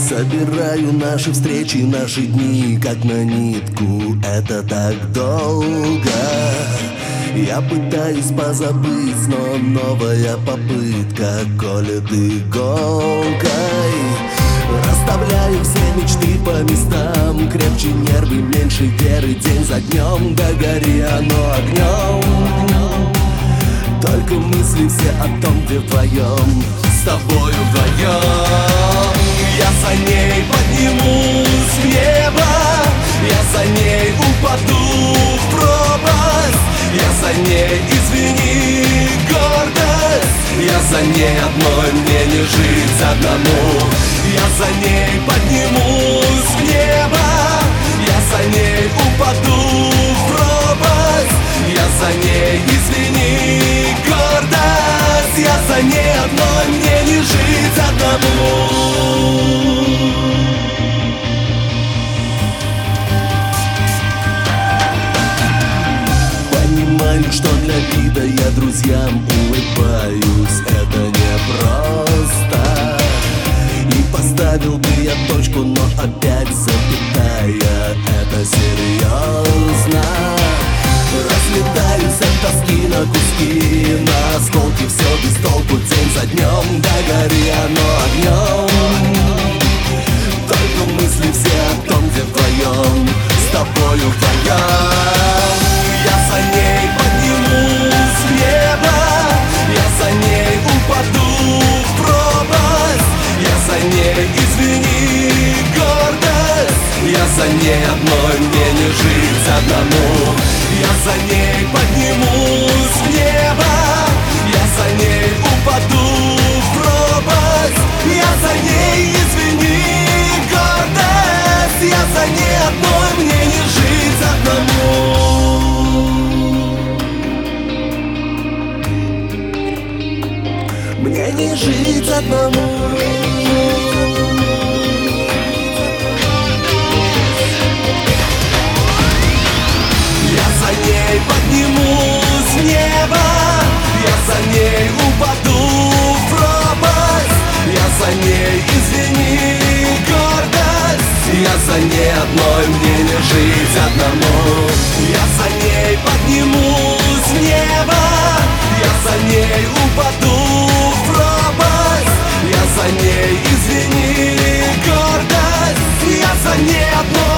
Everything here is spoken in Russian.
Собираю наши встречи, наши дни, как на нитку. Это так долго. Я пытаюсь позабыть, но новая попытка колет иголкой. Расставляю все мечты по местам, крепче нервы, меньше веры, день за днем. Да гори оно огнем. Только мысли все о том, где вдвоем, с тобою вдвоем. Я за ней поднимусь в небо, я за ней упаду в пропасть. Я за ней, извини, гордость. Я за ней одной, мне не жить одному. Я за ней поднимусь в небо, я за ней упаду в пропасть. Я за ней, извини, гордость. Я за ней одной, мне не жить одному. Понимаю, что для вида я друзьям улыбаюсь. Это непросто. И поставил бы я точку, но опять запятая. Это серьезно. Разлетаюсь от тоски на куски, на осколки, все без толку, день за днем. Да гори оно огнем. Только мысли все о том, где вдвоем, с тобою вдвоем. Я за ней поднимусь в небо, я за ней упаду в пропасть. Я за ней, извини, гордость. Я за ней одной, мне не жить одному. Я за ней поднимусь в небо, я за ней упаду в пропасть. Я за ней, извини, гордость. Я за ней одной, мне не жить одному. Мне не жить одному. Поднимусь в небо, я за ней упаду в пропасть. Я за ней, извини, гордость. Я за ней одной, мне не жить одному. Я за ней поднимусь в небо, я за ней упаду в пропасть. Я за ней, извини, гордость. Я за ней одной.